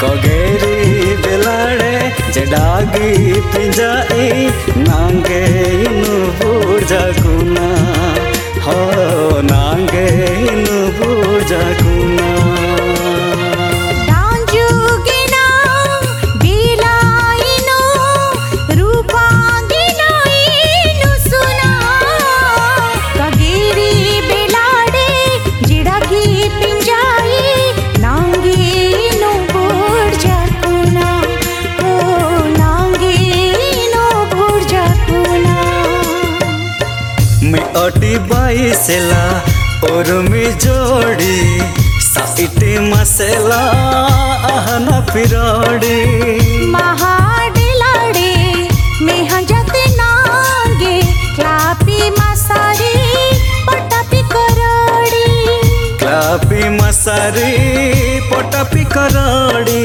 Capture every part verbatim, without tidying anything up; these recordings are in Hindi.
कगेरी बेलाड़े जडागी पिंजाई नांगे इनु बुर्जा कुना हो नांगे इनु बुर्जा कुना अटी बाईसेला और मी जोड़ी साइटी मसेला आहना पिरोड़ी महाडिलाड़े में हंजते नांगे क्लापी मसारी पटापी करोड़ी क्लापी मसारी पटापी करोड़ी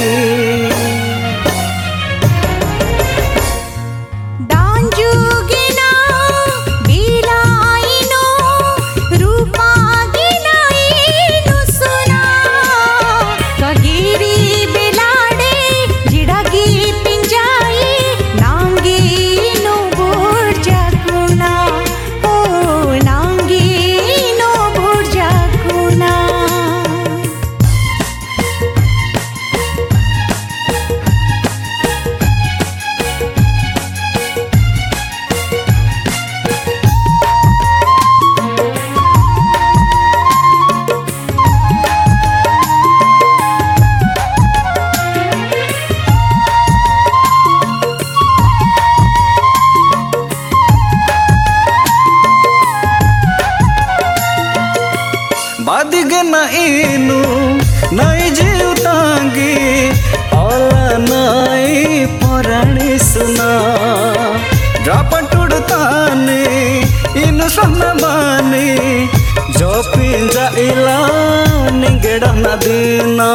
बादिगे ना इनु नई जीव तांगी ओला नई पुराणी सुना ड्रापन टुड़तानी इनु सोना बानी जो पिंजा इला निगेड़ा ना दीना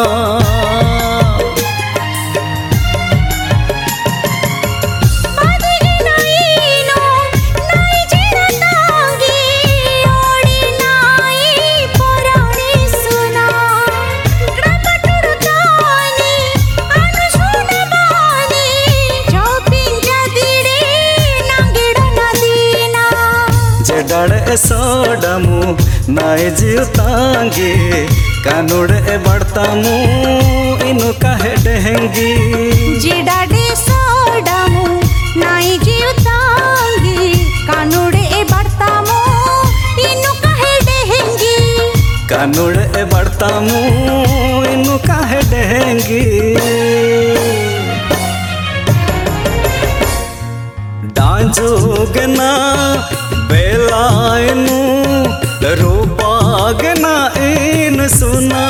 डाड़े सोडमु नाय जीव तांगे कानुड़े बढ़तामु इनु काहे डेंगी जी डाड़े सोडमु नाय जीव तांगे कानुड़े बढ़तामु इनु काहे डेंगी कानुड़े बढ़तामु इनु काहे डेंगी डांजोगना बेलाइनु रूपागना इन सुना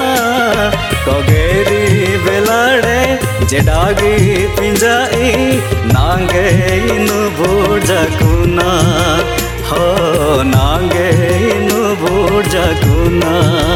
कगेरी बेलाड़े जडागी पिंजाई नांगे इनु बुर्जा कुना हो नांगे इनु बुर्जा कुना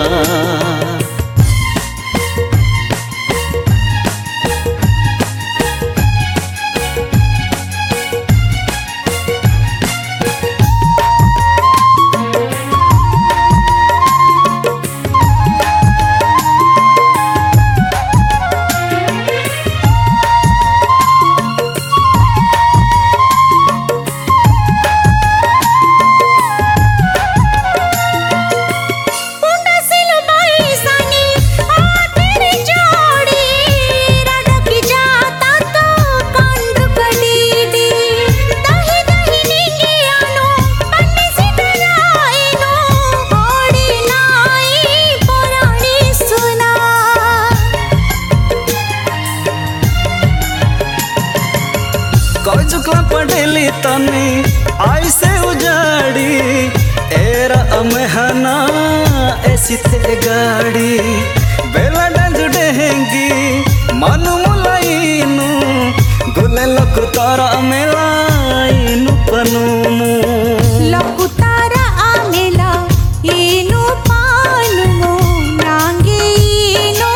जुकला पड़ेली तनी आई से उजाड़ी एरा अमहना ऐसी थे गाड़ी बेला डंज डेंगी मनु मुलाइनु गुले लकु तारा मेलाइनु पनुमु लकु तारा आमेला इनु पानुमु नांगे इनु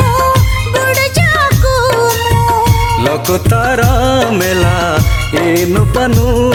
बुड़जा कुमु लकु तारा मेला इनु पनु